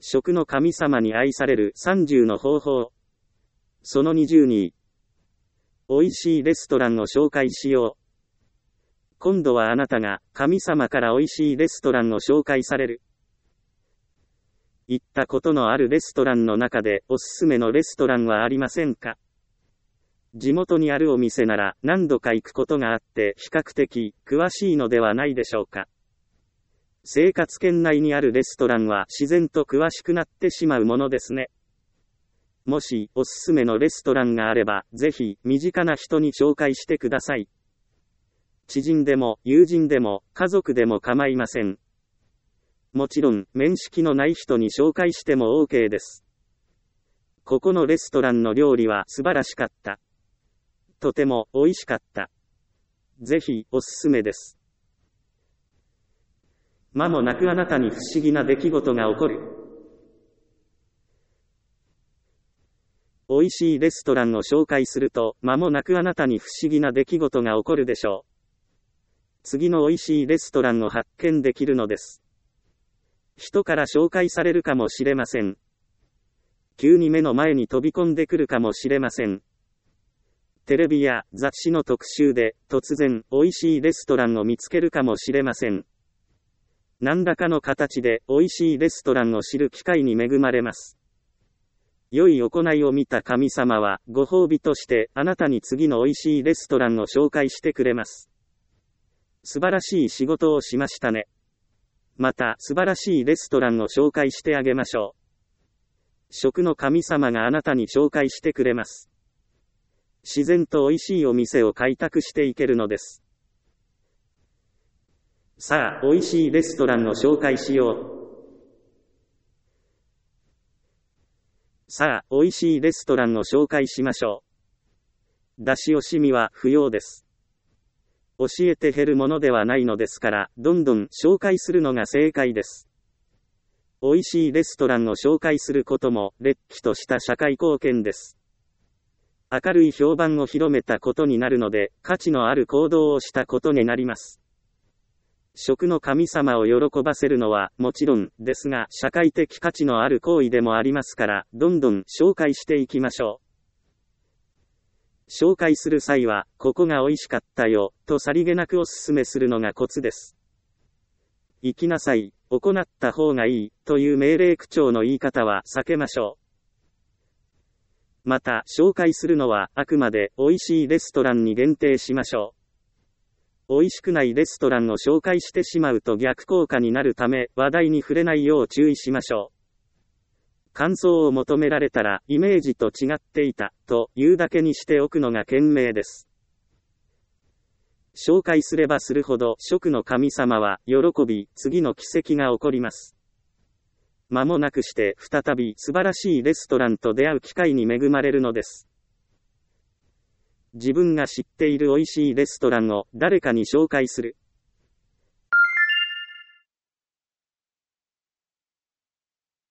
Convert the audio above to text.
食の神様に愛される30の方法。その20に、美味しいレストランを紹介しよう。今度はあなたが神様から美味しいレストランを紹介される。行ったことのあるレストランの中でおすすめのレストランはありませんか？地元にあるお店なら何度か行くことがあって比較的詳しいのではないでしょうか。生活圏内にあるレストランは自然と詳しくなってしまうものですね。もしおすすめのレストランがあれば、ぜひ身近な人に紹介してください。知人でも友人でも家族でも構いません。もちろん面識のない人に紹介しても OK です。ここのレストランの料理は素晴らしかった。とても美味しかった。ぜひおすすめです。間もなくあなたに不思議な出来事が起こる。美味しいレストランを紹介すると、間もなくあなたに不思議な出来事が起こるでしょう。次の美味しいレストランを発見できるのです。人から紹介されるかもしれません。急に目の前に飛び込んでくるかもしれません。テレビや雑誌の特集で突然美味しいレストランを見つけるかもしれません。何らかの形で美味しいレストランを知る機会に恵まれます。良い行いを見た神様はご褒美としてあなたに次の美味しいレストランを紹介してくれます。素晴らしい仕事をしましたね。また素晴らしいレストランを紹介してあげましょう。食の神様があなたに紹介してくれます。自然と美味しいお店を開拓していけるのです。さあ、美味しいレストランを紹介しよう。さあ、美味しいレストランを紹介しましょう。出し惜しみは不要です。教えて減るものではないのですから、どんどん紹介するのが正解です。美味しいレストランを紹介することも、れっきとした社会貢献です。明るい評判を広めたことになるので、価値のある行動をしたことになります。食の神様を喜ばせるのはもちろんですが、社会的価値のある行為でもありますから、どんどん紹介していきましょう。紹介する際は、ここが美味しかったよ、とさりげなくお勧めするのがコツです。行きなさい、行った方がいい、という命令口調の言い方は避けましょう。また、紹介するのはあくまで美味しいレストランに限定しましょう。美味しくないレストランを紹介してしまうと逆効果になるため、話題に触れないよう注意しましょう。感想を求められたら、イメージと違っていた、というだけにしておくのが賢明です。紹介すればするほど、食の神様は、喜び、次の奇跡が起こります。間もなくして、再び素晴らしいレストランと出会う機会に恵まれるのです。自分が知っている美味しいレストランを誰かに紹介する。